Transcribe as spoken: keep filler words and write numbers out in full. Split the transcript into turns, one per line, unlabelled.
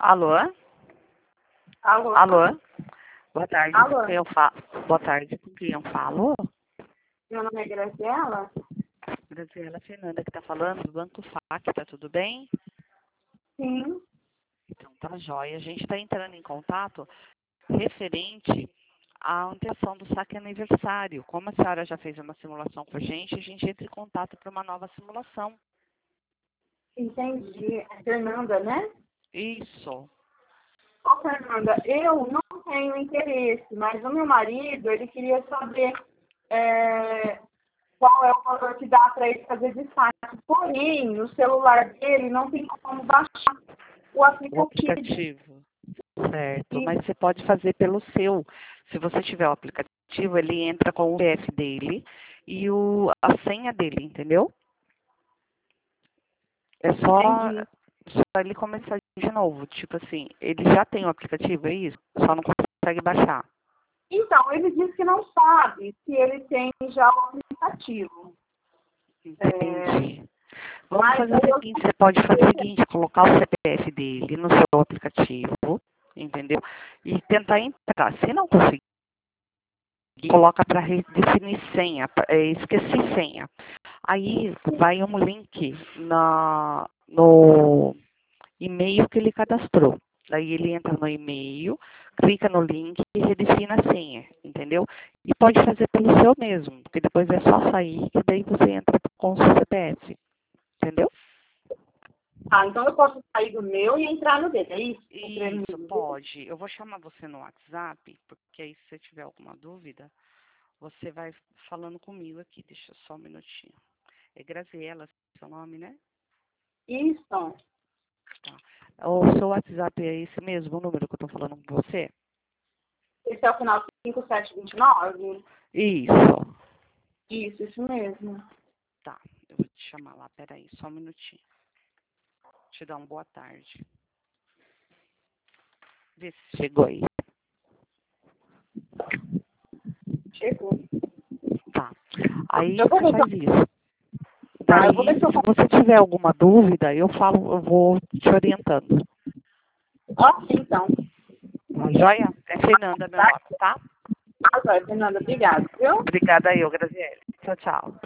Alô?
Alô?
Alô? Boa tarde.
Alô?
Com quem eu falo? Boa tarde. Com quem eu falo?
Meu nome é Graziela.
Graziela Fernanda que tá falando do Banco F A C, tá tudo bem?
Sim.
Então tá jóia. A gente está entrando em contato referente à intenção do saque aniversário. Como a senhora já fez uma simulação com a gente, a gente entra em contato para uma nova simulação.
Entendi. É Fernanda, né?
Isso.
Ô, Fernanda, eu não tenho interesse, mas o meu marido, ele queria saber é, qual é o valor que dá para ele fazer de saque. Porém, no celular dele não tem como baixar o
O
aplicativo.
aplicativo. Certo.
E,
Mas você pode fazer pelo seu. Se você tiver o aplicativo, ele entra com o C P F dele e o, a senha dele, entendeu? É só,
entendi.
só ele começar de novo. Tipo assim, ele já tem o aplicativo, é isso? Só não consegue baixar.
Então, ele disse que não sabe se ele tem já o aplicativo.
Entendi. Vamos
Mas
fazer
aí
o
eu
seguinte, você pode fazer o seguinte, colocar o C P F dele no seu aplicativo, entendeu? E tentar entrar. Se não conseguir, coloca para definir senha, pra- é, esqueci senha. Aí vai um link na, no e-mail que ele cadastrou. Daí ele entra no e-mail, clica no link e redefine a senha, entendeu? E pode fazer pelo seu mesmo, porque depois é só sair que daí você entra com o seu C P F, entendeu?
Ah, então eu posso sair do meu e entrar no dele, é isso?
Isso, pode. Eu vou chamar você no WhatsApp, porque aí se você tiver alguma dúvida, você vai falando comigo aqui. Deixa só um minutinho. É Graziela, seu nome, né?
Isso.
Tá. O seu WhatsApp é esse mesmo número que eu tô falando com você?
Esse é o final cinco sete dois nove?
Isso.
Isso, isso mesmo.
Tá, eu vou te chamar lá. Peraí, só um minutinho. Te dar uma boa tarde. Vê se chegou aí.
Chegou.
Tá. Aí
Eu vou
você
ver se
faz
eu...
isso.
Tá, eu
Daí,
vou ver se eu...
se você tiver alguma dúvida, eu falo, eu vou te orientando.
Ó, sim, então.
Tá joia? É Fernanda, meu
Tá?
nome, tá?
Ah, vai, Fernanda, obrigada, viu?
Obrigada eu, Graziele. Tchau, tchau.